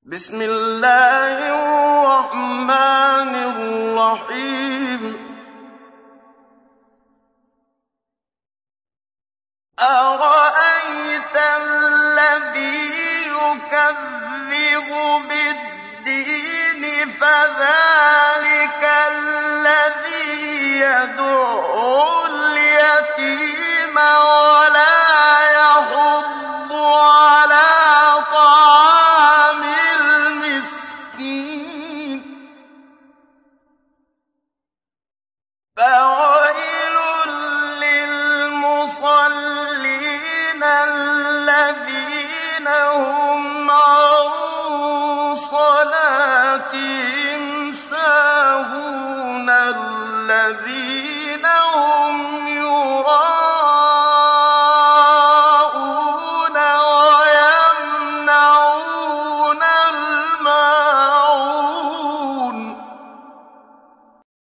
بسم الله الرحمن الرحيم أرأيت الذي يكذب بالدين فذلك الذي يدع اليتيم ولا يحض على طعام المسكين فويل للمصلين الذين هم عن صلاتهم ساهون الذين هم